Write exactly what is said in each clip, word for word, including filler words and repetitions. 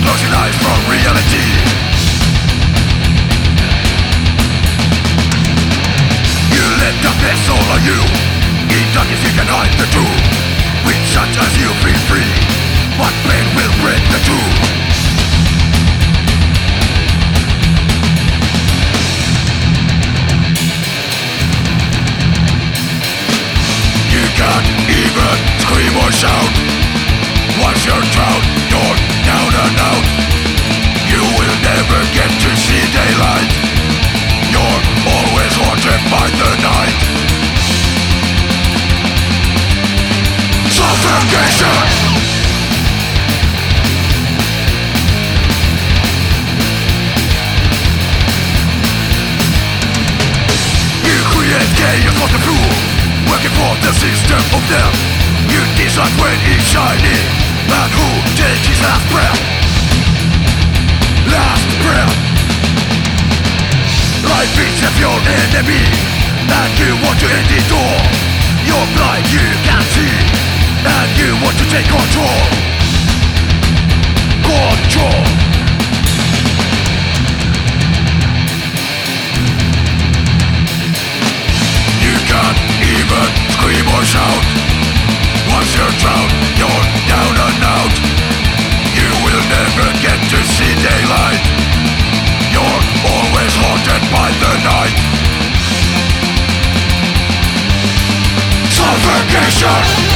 closing eyes from reality. You let darkness all on you. In darkness you can hide the truth. With such as you feel free. What pain will break the two? You can't even scream or shout. Once you're drowned, you're down and out. You will never get to see daylight. You're always haunted by the night. Suffocation! You create chaos for the fool, working for the system of them. You decide when it's shining, and who takes his last breath. Last breath. Life is your enemy, and you want to end it all. You're blind, you can't see, and you want to take control. Control. You can't even scream or shout. Once you're drowned, you're down and out. You will never get to see daylight. You're always haunted by the night. Suffocation!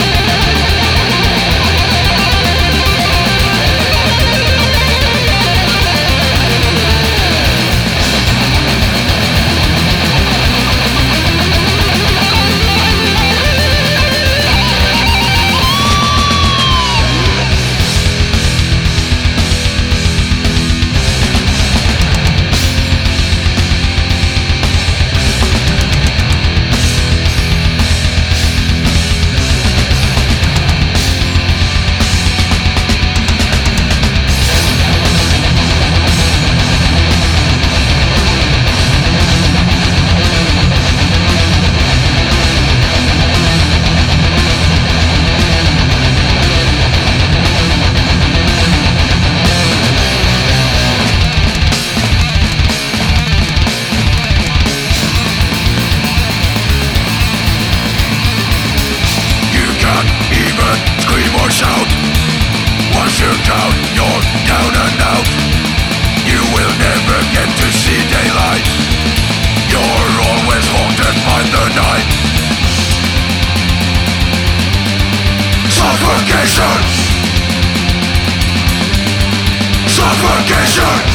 Shout. Once you're down, you're down and out. You will never get to see daylight. You're always haunted by the night. Suffocation! Suffocation!